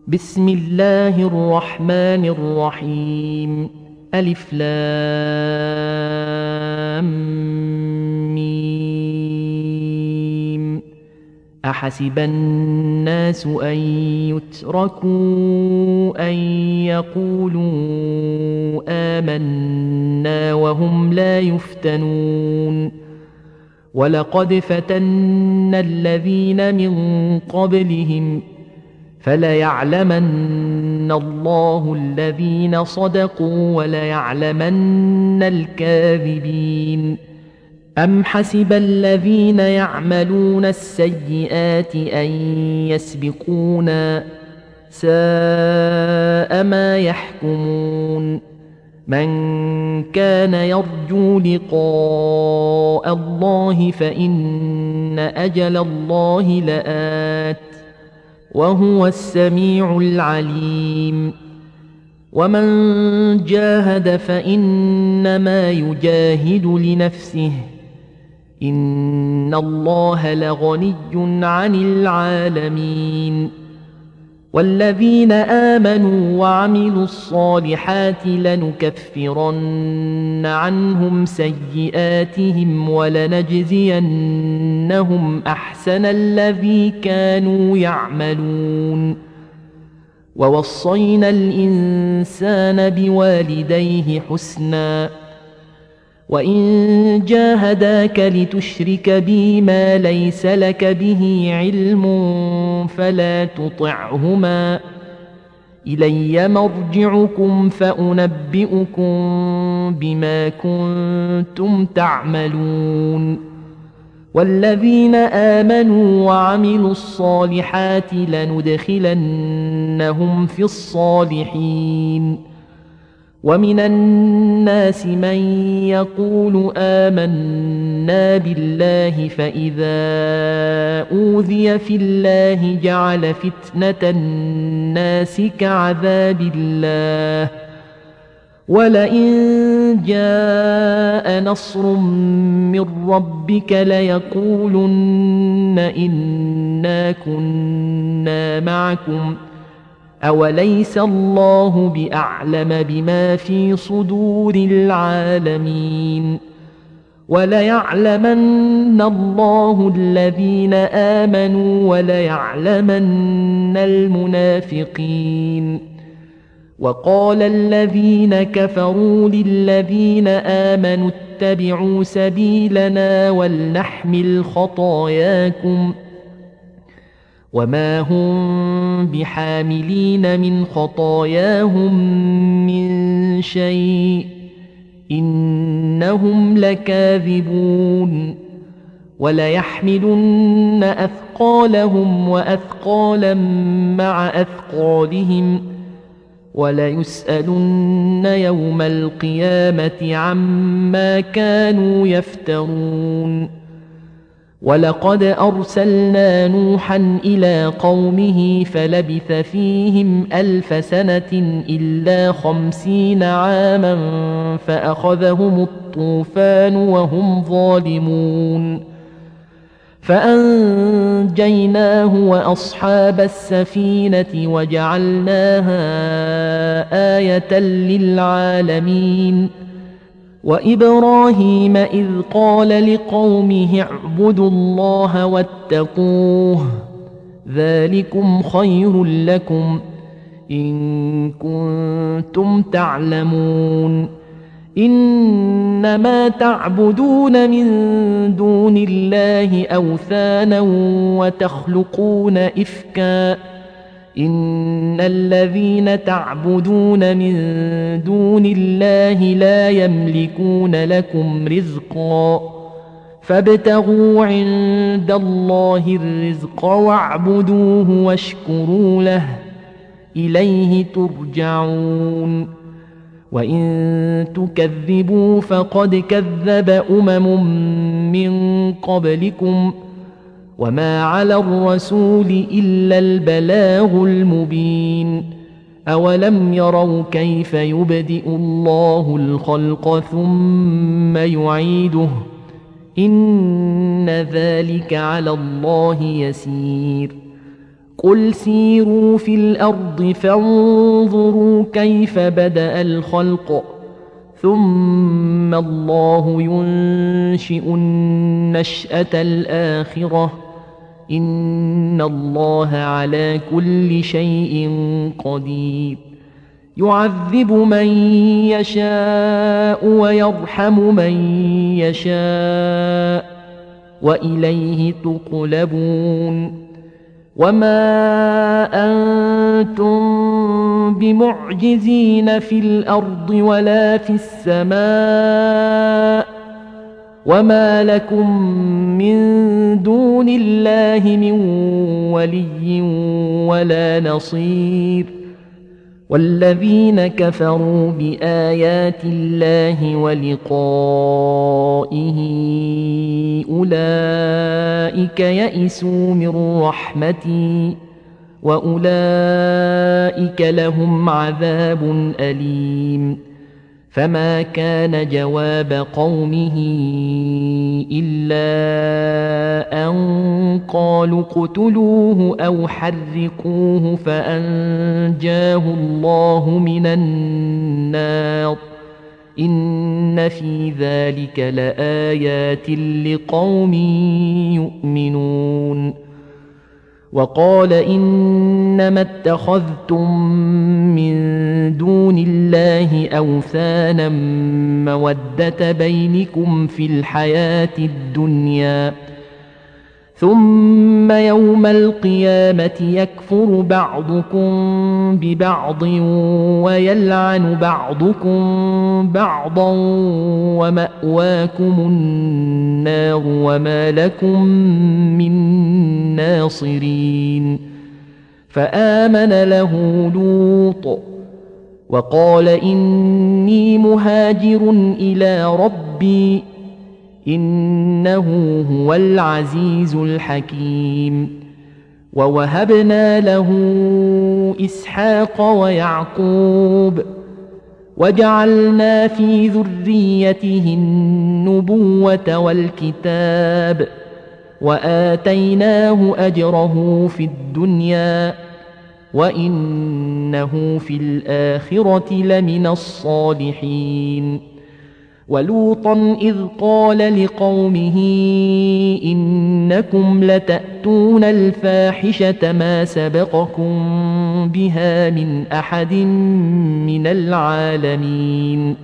بسم الله الرحمن الرحيم. ألف لام ميم. أحسب الناس أن يتركوا أن يقولوا آمنا وهم لا يفتنون. ولقد فتنا الذين من قبلهم فليعلمن الله الذين صدقوا وليعلمن الكاذبين. أم حسب الذين يعملون السيئات أن يسبقونا ساء ما يحكمون. من كان يرجو لقاء الله فإن أجل الله لآت وهو السميع العليم. ومن جاهد فإنما يجاهد لنفسه إن الله لغني عن العالمين. والذين آمنوا وعملوا الصالحات لنكفرن عنهم سيئاتهم ولنجزينهم أحسن الذي كانوا يعملون. ووصينا الإنسان بوالديه حسنا وإن جاهداك لتشرك بي ما ليس لك به علم فلا تطعهما إلي مرجعكم فأنبئكم بما كنتم تعملون. والذين آمنوا وعملوا الصالحات لندخلنهم في الصالحين. ومن الناس من يقول آمنا بالله فإذا أوذي في الله جعل فتنة الناس كعذاب الله ولئن جاء نصر من ربك ليقولن إنا كنا معكم أوليس الله بأعلم بما في صدور العالمين. وليعلمن الله الذين آمنوا وليعلمن المنافقين. وقال الذين كفروا للذين آمنوا اتبعوا سبيلنا ولنحمل خطاياكم وما هم بحاملين من خطاياهم من شيء إنهم لكاذبون. وليحملن أثقالهم وأثقالا مع أثقالهم وليسألن يوم القيامة عما كانوا يفترون. ولقد أرسلنا نوحا إلى قومه فلبث فيهم 1000 سنة إلا 50 عاما فأخذهم الطوفان وهم ظالمون فأنجيناه وأصحاب السفينة وجعلناها آية للعالمين. وإبراهيم إذ قال لقومه اعبدوا الله واتقوه ذلكم خير لكم إن كنتم تعلمون. إنما تعبدون من دون الله أوثانا وتخلقون إفكا إن الذين تعبدون من دون الله لا يملكون لكم رزقا فابتغوا عند الله الرزق واعبدوه واشكروا له إليه ترجعون. وإن تكذبوا فقد كذب من قبلكم وما على الرسول إلا البلاغ المبين. أولم يروا كيف يبدئ الله الخلق ثم يعيده إن ذلك على الله يسير قل سيروا في الأرض فانظروا كيف بدأ الخلق ثم الله ينشئ النشأة الآخرة إن الله على كل شيء قدير يعذب من يشاء ويرحم من يشاء وإليه تقلبون وما أنتم بمعجزين في الأرض ولا في السماء وما لكم من دون الله من ولي ولا نصير والذين كفروا بآيات الله ولقائه أولئك يئسوا من رحمتي وأولئك لهم عذاب أليم فما كان جواب قومه إلا أن قالوا اقتلوه أو حرقوه فأنجاه الله من النار إن في ذلك لآيات لقوم يؤمنون وقال إنما اتخذتم من دون الله أوثانا مودة بينكم في الحياة الدنيا ثم يوم القيامة يكفر بعضكم ببعض ويلعن بعضكم بعضا ومأواكم النار وما لكم من ناصرين فآمن له لوط وقال إني مهاجر إلى ربي إنه هو العزيز الحكيم ووهبنا له إسحاق ويعقوب وجعلنا في ذريته النبوة والكتاب وآتيناه أجره في الدنيا وإنه في الآخرة لمن الصالحين ولوطا إذ قال لقومه إنكم لتأتون الفاحشة ما سبقكم بها من أحد من العالمين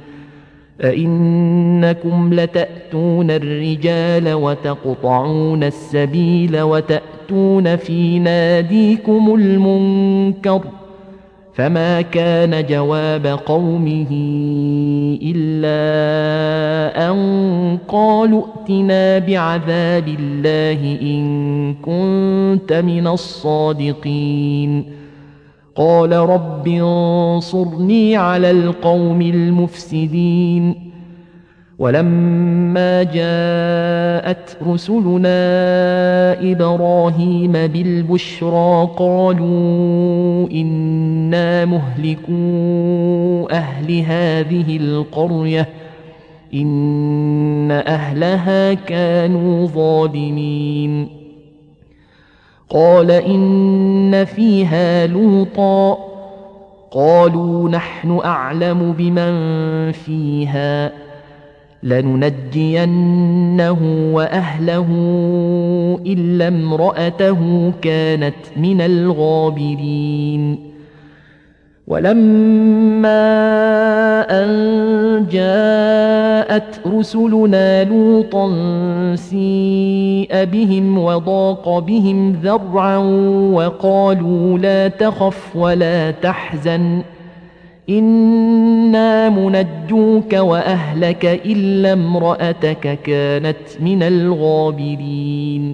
أئنكم لتأتون الرجال وتقطعون السبيل وتأتون في ناديكم المنكر فما كان جواب قومه إلا أن قالوا ائتنا بعذاب الله إن كنت من الصادقين قال رب انصرني على القوم المفسدين ولما جاءت رسلنا إبراهيم بالبشرى قالوا إنا مهلكو أهل هذه القرية إن أهلها كانوا ظالمين قال إن فيها لوطا قالوا نحن أعلم بمن فيها لننجينه وأهله إلا امرأته كانت من الغابرين ولما أن جاءت رسلنا لوطا سيء بهم وضاق بهم ذرعا وقالوا لا تخف ولا تحزن إنا منجوك وأهلك إلا امرأتك كانت من الغابرين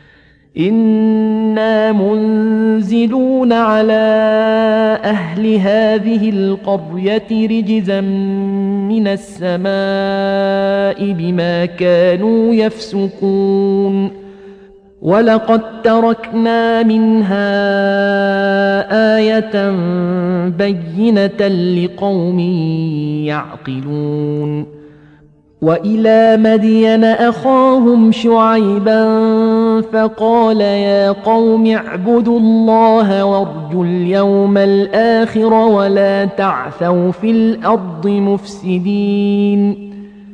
إنا منزلون على أهل هذه القرية رجزا من السماء بما كانوا يفسقون ولقد تركنا منها آية بينة لقوم يعقلون وإلى مدين أخاهم شعيبا فقال يا قوم اعبدوا الله وارجوا اليوم الآخر ولا تعثوا في الأرض مفسدين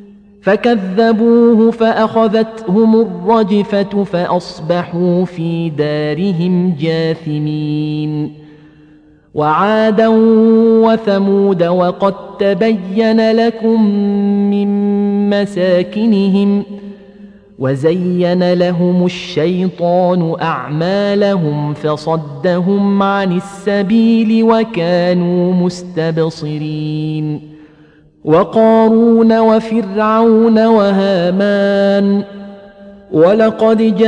فكذبوه فأخذتهم الرجفة فأصبحوا في دارهم جاثمين وعادا وثمود وقد تبين لكم من مساكنهم وزين لهم الشيطان أعمالهم فصدهم عن السبيل وكانوا مستبصرين وقارون وفرعون وهامان ولقد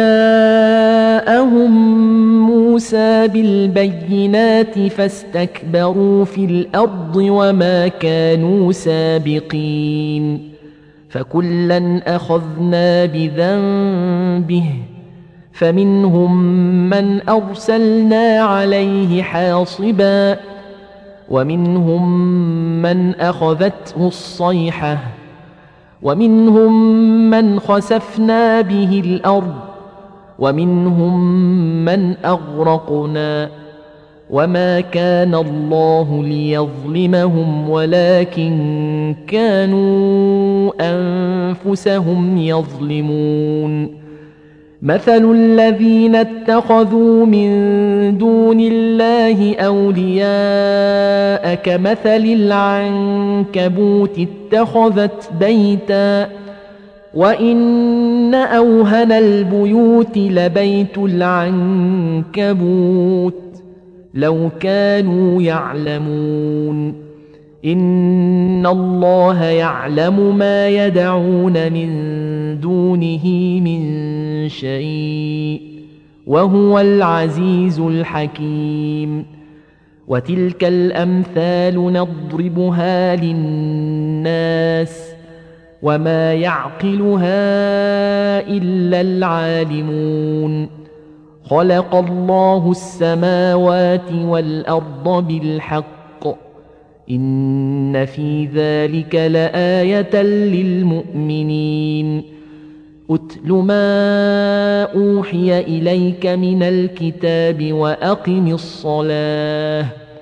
جاءهم موسى بالبينات فاستكبروا في الأرض وما كانوا سابقين فكلا أخذنا بذنبه فمنهم من أرسلنا عليه حاصبا ومنهم من أخذته الصيحة ومنهم من خسفنا به الأرض ومنهم من أغرقنا وما كان الله ليظلمهم ولكن كانوا أنفسهم يظلمون مثل الذين اتخذوا من دون الله أولياء كمثل العنكبوت اتخذت بيتا وإن أوهن البيوت لبيت العنكبوت لو كانوا يعلمون إن الله يعلم ما يدعون من دونه من شيء وهو العزيز الحكيم وتلك الأمثال نضربها للناس وما يعقلها إلا العالمون خلق الله السماوات والأرض بالحق إن في ذلك لآية للمؤمنين أتل ما أوحي إليك من الكتاب وأقم الصلاة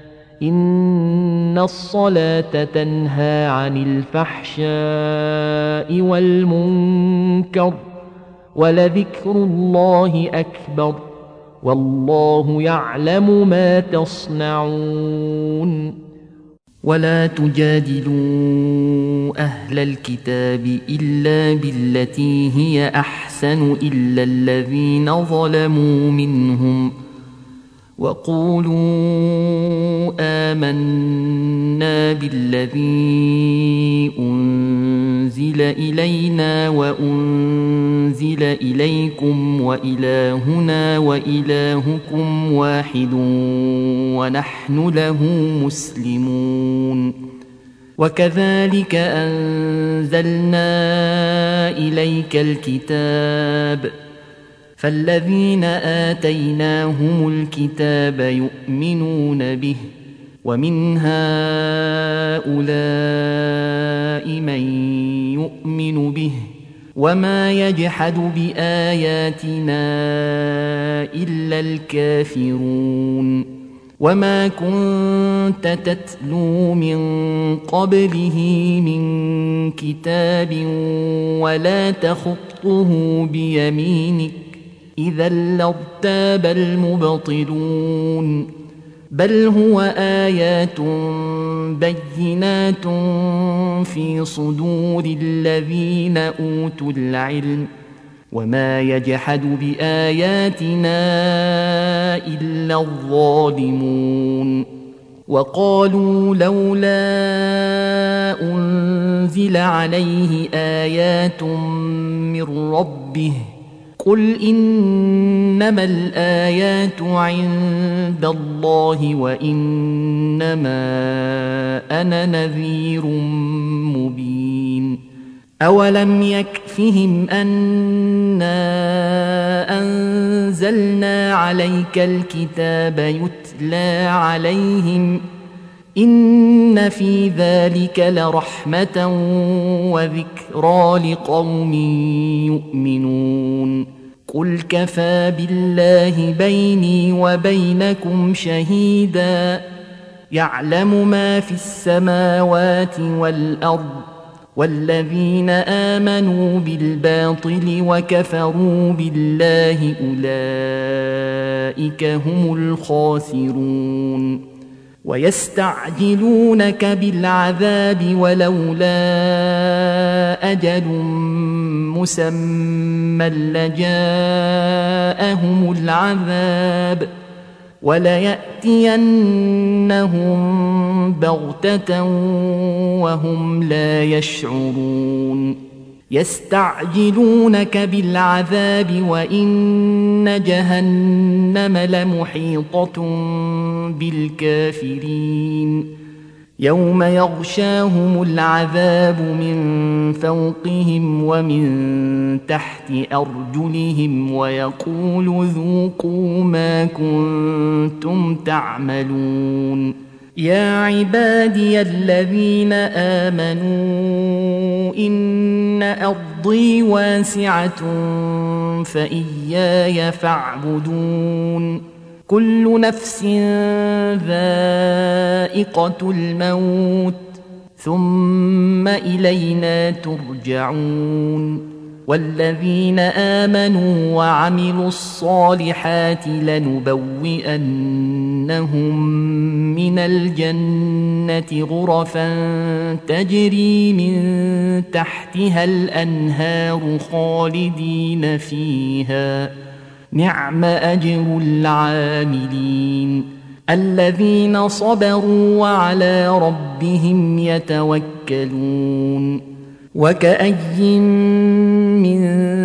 إن الصلاة تنهى عن الفحشاء والمنكر ولذكر الله أكبر والله يعلم ما تصنعون ولا تجادلوا أهل الكتاب إلا بالتي هي أحسن إلا الذين ظلموا منهم وقولوا آمنا بالذي أنزل إلينا وأنزل إليكم وإلهنا وإلهكم واحد ونحن له مسلمون وكذلك أنزلنا إليك الكتاب فالذين آتيناهم الكتاب يؤمنون به ومن هؤلاء من يؤمن به وما يجحد بآياتنا إلا الكافرون وما كنت تتلو من قبله من كتاب ولا تخطه بيمينك إذا لارتاب المبطلون بل هو آيات بينات في صدور الذين أوتوا العلم وما يجحد بآياتنا إلا الظالمون وقالوا لولا أنزل عليه آيات من ربه قل إنما الآيات عند الله وإنما أنا نذير مبين أولم يكفهم أنا أنزلنا عليك الكتاب يتلى عليهم إن في ذلك لرحمة وذكرى لقوم يؤمنون قل كفى بالله بيني وبينكم شهيدا يعلم ما في السماوات والأرض والذين آمنوا بالباطل وكفروا بالله أولئك هم الخاسرون ويستعجلونك بالعذاب ولولا أجل مسمى لجاءهم العذاب وليأتينهم بغتة وهم لا يشعرون يستعجلونك بالعذاب وإن جهنم لمحيطة بالكافرين يوم يغشاهم العذاب من فوقهم ومن تحت أرجلهم ويقول ذوقوا ما كنتم تعملون يا عبادي الذين آمنوا إن أرضي واسعة فإياي فاعبدون كل نفس ذائقة الموت ثم إلينا ترجعون والذين آمنوا وعملوا الصالحات لنبوئنهم من الجنة غرفا تجري من تحتها الأنهار خالدين فيها نعم أجر العاملين الذين صبروا وعلى ربهم يتوكلون وكأي من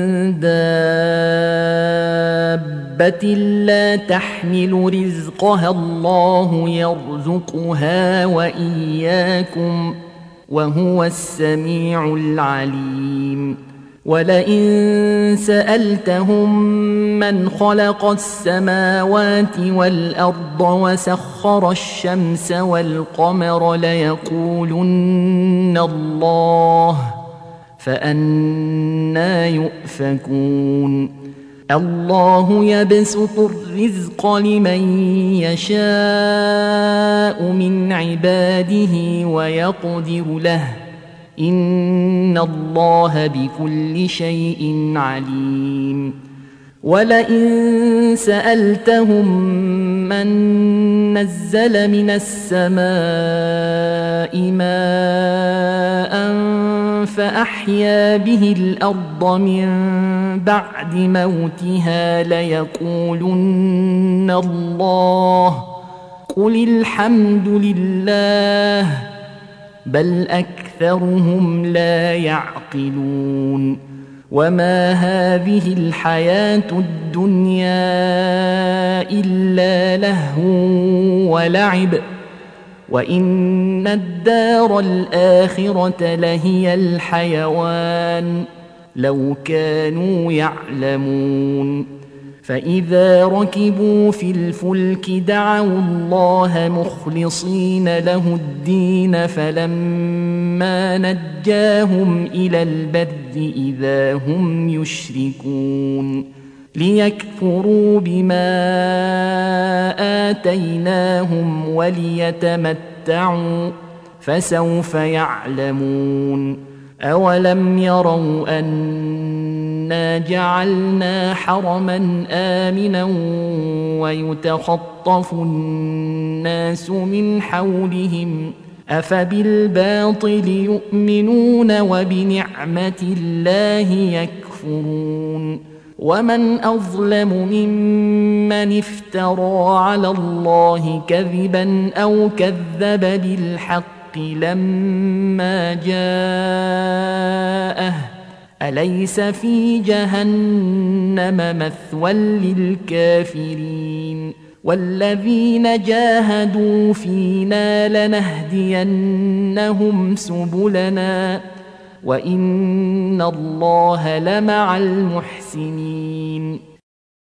دابة لا تحمل رزقها الله يرزقها وإياكم وهو السميع العليم ولئن سألتهم من خلق السماوات والأرض وسخر الشمس والقمر ليقولن الله فأنى يؤفكون الله يبسط الرزق لمن يشاء من عباده ويقدر له إن الله بكل شيء عليم ولئن سألتهم من نزل من السماء ماء فأحيا به الأرض من بعد موتها ليقولن الله قل الحمد لله بل أكثرهم لا يعقلون وما هذه الحياة الدنيا إلا لهو ولعب وإن الدار الآخرة لهي الحيوان لو كانوا يعلمون فإذا ركبوا في الفلك دعوا الله مخلصين له الدين فلما نجاهم إلى البر إذا هم يشركون ليكفروا بما آتيناهم وليتمتعوا فسوف يعلمون أولم يروا أنا جعلنا حرما آمنا ويتخطف الناس من حولهم أفبالباطل يؤمنون وبنعمة الله يكفرون ومن أظلم ممن افترى على الله كذبا أو كذب بالحق لما جاءه أليس في جهنم مثوى للكافرين والذين جاهدوا فينا لنهدينهم سبلنا وإن الله لمع المحسنين